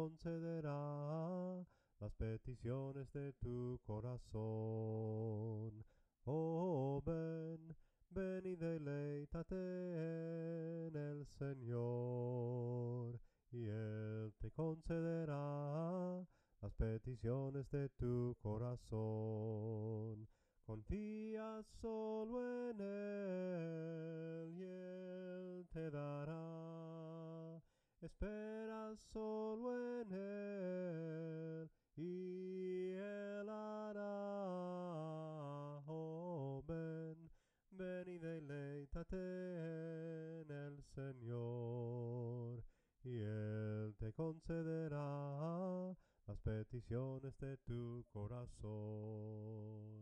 concederá las peticiones de tu corazón. Oh, ven, ven y deleítate en el Señor, y Él te concederá las peticiones de tu corazón. Confía solo en Él y Él te dará. Espera solo en Él y Él hará. Oh, ven, ven y deleítate en el Señor, y Él te concederá las peticiones de tu corazón.